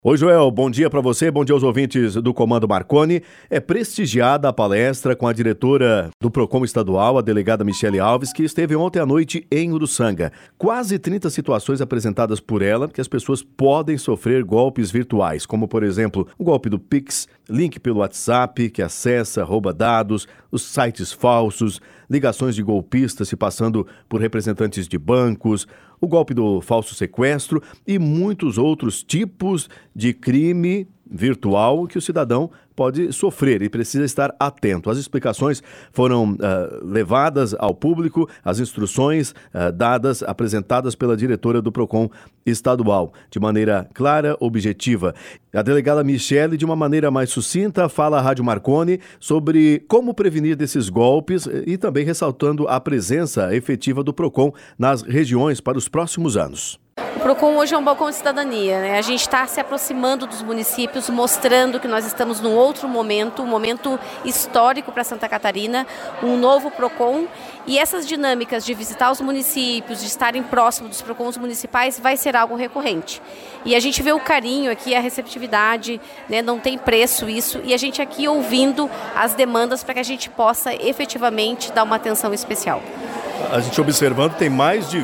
Oi, Joel, bom dia para você, bom dia aos ouvintes do Comando Marconi. É prestigiada a palestra com a diretora do Procon Estadual, a delegada Michele Alves, que esteve ontem à noite em Uruçanga. Quase 30 situações apresentadas por ela que as pessoas podem sofrer golpes virtuais, como, por exemplo, o golpe do Pix, link pelo WhatsApp que acessa, rouba dados, os sites falsos, ligações de golpistas se passando por representantes de bancos, o golpe do falso sequestro e muitos outros tipos de crime virtual que o cidadão pode sofrer e precisa estar atento. As explicações foram levadas ao público, as instruções apresentadas pela diretora do Procon Estadual, de maneira clara, objetiva. A delegada Michele, de uma maneira mais sucinta, fala à Rádio Marconi sobre como prevenir desses golpes e também ressaltando a presença efetiva do Procon nas regiões para os próximos anos. O Procon hoje é um balcão de cidadania, né? A gente está se aproximando dos municípios, mostrando que nós estamos num outro momento, um momento histórico para Santa Catarina, um novo Procon. E essas dinâmicas de visitar os municípios, de estarem próximos dos Procons municipais, vai ser algo recorrente. E a gente vê o carinho aqui, a receptividade, né? Não tem preço isso, e a gente aqui ouvindo as demandas para que a gente possa efetivamente dar uma atenção especial. A gente observando, tem mais de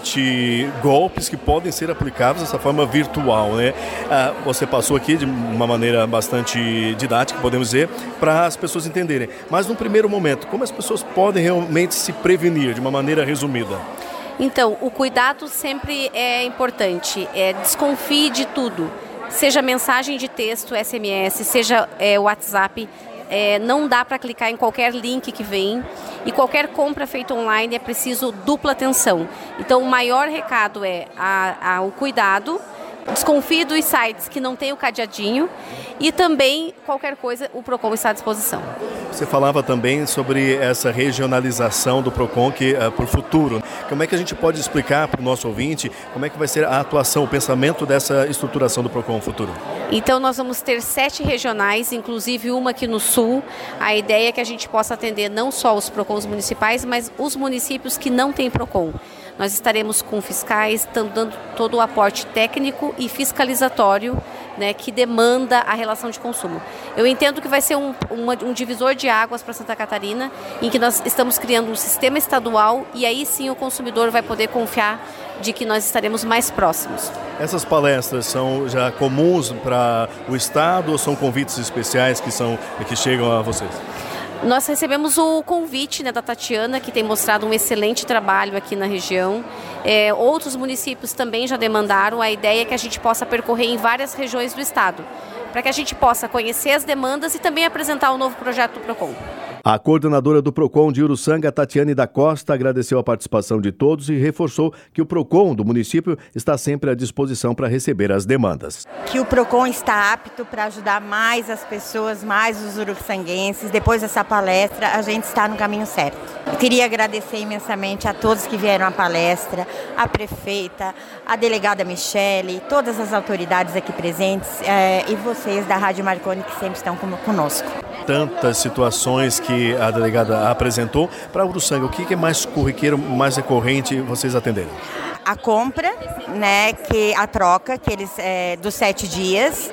20 golpes que podem ser aplicados dessa forma virtual, né? Você passou aqui de uma maneira bastante didática, podemos dizer, para as pessoas entenderem. Mas, num primeiro momento, como as pessoas podem realmente se prevenir, de uma maneira resumida? Então, o cuidado sempre é importante. Desconfie de tudo. Seja mensagem de texto, SMS, seja WhatsApp. Não dá para clicar em qualquer link que vem. E qualquer compra feita online é preciso dupla atenção. Então, o maior recado é o cuidado, desconfie dos sites que não tem o cadeadinho e também, qualquer coisa, o Procon está à disposição. Você falava também sobre essa regionalização do Procon para o futuro. Como é que a gente pode explicar para o nosso ouvinte como é que vai ser a atuação, o pensamento dessa estruturação do Procon no futuro? Então, nós vamos ter 7 regionais, inclusive uma aqui no Sul. A ideia é que a gente possa atender não só os Procons municipais, mas os municípios que não têm Procon. Nós estaremos com fiscais, dando todo o aporte técnico e fiscalizatório, né, que demanda a relação de consumo. Eu entendo que vai ser um divisor de águas para Santa Catarina, em que nós estamos criando um sistema estadual e aí sim o consumidor vai poder confiar de que nós estaremos mais próximos. Essas palestras são já comuns para o Estado ou são convites especiais que chegam a vocês? Nós recebemos o convite, né, da Tatiana, que tem mostrado um excelente trabalho aqui na região. Outros municípios também já demandaram. A ideia é que a gente possa percorrer em várias regiões do estado, para que a gente possa conhecer as demandas e também apresentar o novo projeto do Procon. A coordenadora do Procon de Uruçanga, Tatiane da Costa, agradeceu a participação de todos e reforçou que o Procon do município está sempre à disposição para receber as demandas. Que o Procon está apto para ajudar mais as pessoas, mais os uruçanguenses. Depois dessa palestra, a gente está no caminho certo. Eu queria agradecer imensamente a todos que vieram à palestra, a prefeita, a delegada Michele, todas as autoridades aqui presentes e vocês da Rádio Marconi que sempre estão conosco. Tantas situações que a delegada apresentou. Para Uruçanga, o que é mais corriqueiro, mais recorrente vocês atenderem? A compra, né, a troca, dos 7 dias,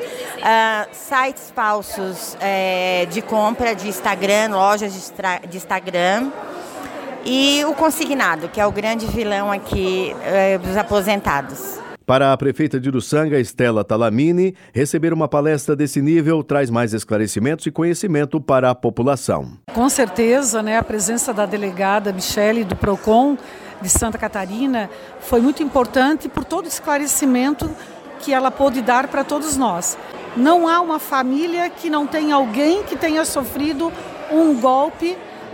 sites falsos de compra de Instagram, lojas de Instagram, e o consignado, que é o grande vilão aqui dos aposentados. Para a prefeita de Uruçanga, Estela Talamini, receber uma palestra desse nível traz mais esclarecimentos e conhecimento para a população. Com certeza, né, a presença da delegada Michele do Procon de Santa Catarina foi muito importante por todo o esclarecimento que ela pôde dar para todos nós. Não há uma família que não tenha alguém que tenha sofrido um golpe,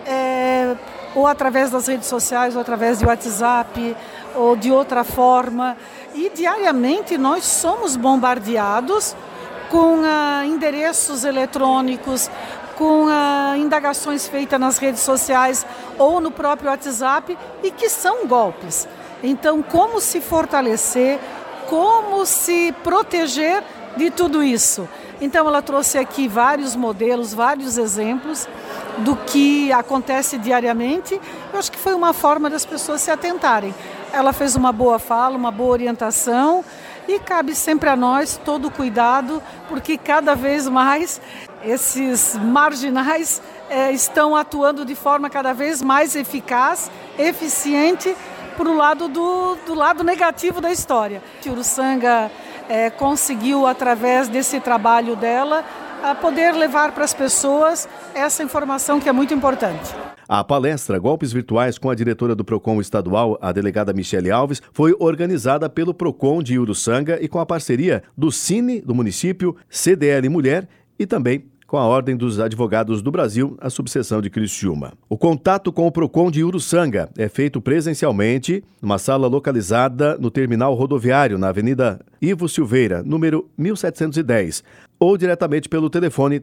ou através das redes sociais, ou através de WhatsApp, ou de outra forma. E diariamente nós somos bombardeados com endereços eletrônicos, com indagações feitas nas redes sociais ou no próprio WhatsApp e que são golpes. Então, como se fortalecer, como se proteger de tudo isso? Então, ela trouxe aqui vários modelos, vários exemplos do que acontece diariamente. Eu acho que foi uma forma das pessoas se atentarem. Ela fez uma boa fala, uma boa orientação E cabe sempre a nós todo o cuidado, porque cada vez mais esses marginais estão atuando de forma cada vez mais eficaz, eficiente, para o lado do lado negativo da história. Uruçanga conseguiu, através desse trabalho dela, poder levar para as pessoas essa informação que é muito importante. A palestra Golpes Virtuais com a diretora do PROCON estadual, a delegada Michele Alves, foi organizada pelo PROCON de Uruçanga e com a parceria do Cine do município, CDL Mulher e também com a Ordem dos Advogados do Brasil, a subseção de Criciúma. O contato com o PROCON de Uruçanga é feito presencialmente numa sala localizada no terminal rodoviário, na Avenida Ivo Silveira, número 1710, ou diretamente pelo telefone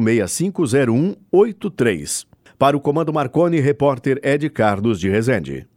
34650183. Para o Comando Marconi, repórter Ed Carlos de Rezende.